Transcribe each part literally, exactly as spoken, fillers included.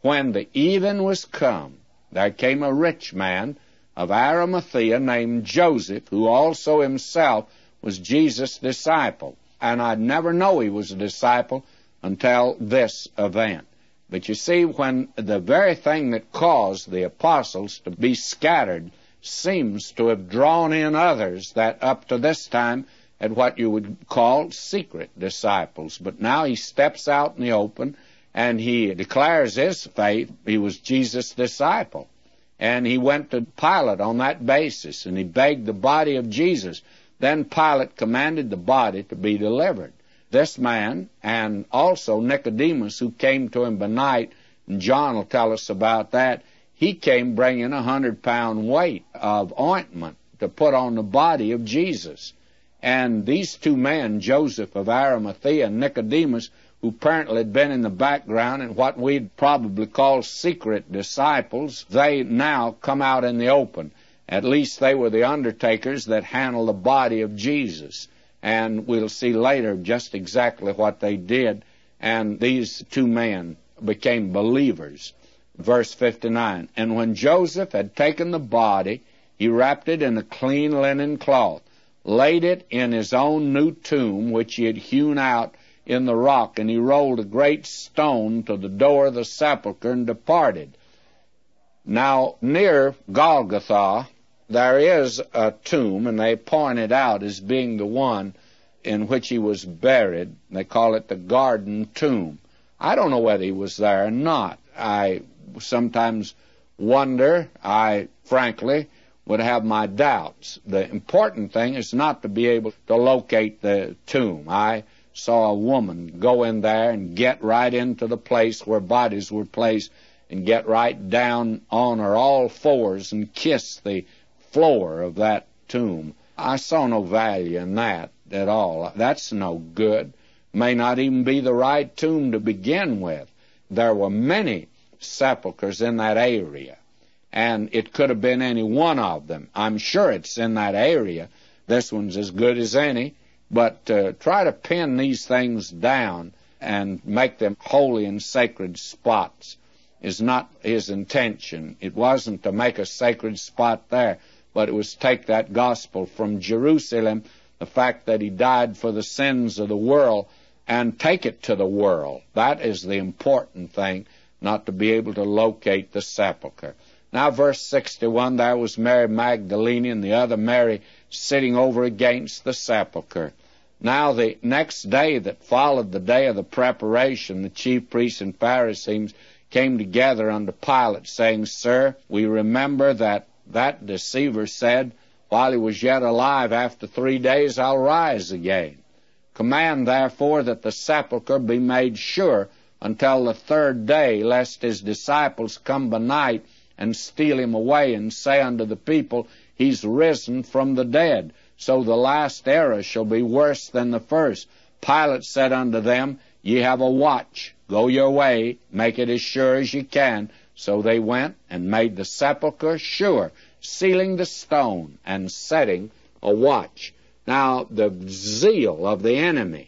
when the even was come, there came a rich man of Arimathea named Joseph, who also himself was Jesus' disciple. And I'd never know he was a disciple until this event. But you see, when the very thing that caused the apostles to be scattered seems to have drawn in others that up to this time had what you would call secret disciples. But now he steps out in the open and he declares his faith. He was Jesus' disciple. And he went to Pilate on that basis, and he begged the body of Jesus. Then Pilate commanded the body to be delivered. This man, and also Nicodemus, who came to him by night, and John will tell us about that, he came bringing a hundred-pound weight of ointment to put on the body of Jesus. And these two men, Joseph of Arimathea and Nicodemus, who apparently had been in the background and what we'd probably call secret disciples, they now come out in the open. At least they were the undertakers that handled the body of Jesus. And we'll see later just exactly what they did. And these two men became believers. Verse fifty-nine, and when Joseph had taken the body, he wrapped it in a clean linen cloth, laid it in his own new tomb, which he had hewn out in the rock, and he rolled a great stone to the door of the sepulchre and departed. Now, near Golgotha, there is a tomb, and they point it out as being the one in which he was buried. They call it the Garden Tomb. I don't know whether he was there or not. I sometimes wonder. I, frankly, would have my doubts. The important thing is not to be able to locate the tomb. I saw a woman go in there and get right into the place where bodies were placed and get right down on her all fours and kiss the floor of that tomb. I saw no value in that at all. That's no good. May not even be the right tomb to begin with. There were many sepulchres in that area, and it could have been any one of them. I'm sure it's in that area. This one's as good as any. But uh, try to pin these things down and make them holy and sacred spots is not his intention. It wasn't to make a sacred spot there, but it was to take that gospel from Jerusalem, the fact that he died for the sins of the world, and take it to the world. That is the important thing, not to be able to locate the sepulchre. Now, verse sixty-one, there was Mary Magdalene and the other Mary sitting over against the sepulchre. Now, the next day that followed the day of the preparation, the chief priests and Pharisees came together unto Pilate, saying, Sir, we remember that that deceiver said, while he was yet alive, after three days I'll rise again. Command, therefore, that the sepulchre be made sure until the third day, lest his disciples come by night and steal him away, and say unto the people, He's risen from the dead. So the last era shall be worse than the first. Pilate said unto them, Ye have a watch. Go your way, make it as sure as ye can. So they went and made the sepulchre sure, sealing the stone and setting a watch. Now, the zeal of the enemy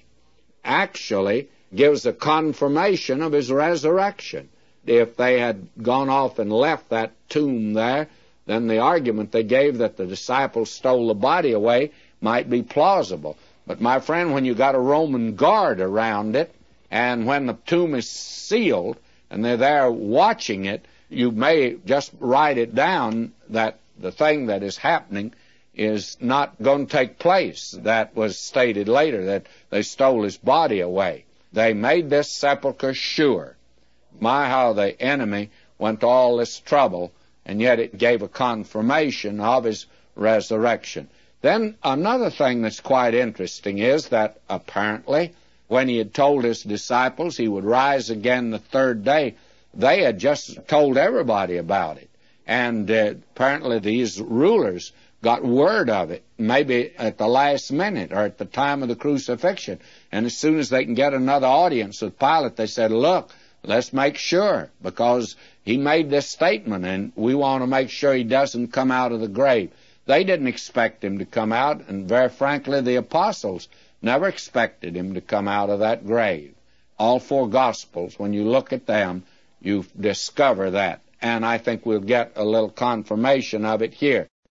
actually gives a confirmation of his resurrection. If they had gone off and left that tomb there, then the argument they gave that the disciples stole the body away might be plausible. But, my friend, when you got a Roman guard around it, and when the tomb is sealed, and they're there watching it, you may just write it down that the thing that is happening is not going to take place. That was stated later, that they stole his body away. They made this sepulchre sure. My, how the enemy went to all this trouble, and yet it gave a confirmation of his resurrection. Then another thing that's quite interesting is that apparently when he had told his disciples he would rise again the third day, they had just told everybody about it. And uh, apparently these rulers got word of it, maybe at the last minute or at the time of the crucifixion. And as soon as they can get another audience with Pilate, they said, look, let's make sure, because he made this statement, and we want to make sure he doesn't come out of the grave. They didn't expect him to come out, and very frankly, the apostles never expected him to come out of that grave. All four Gospels, when you look at them, you discover that. And I think we'll get a little confirmation of it here.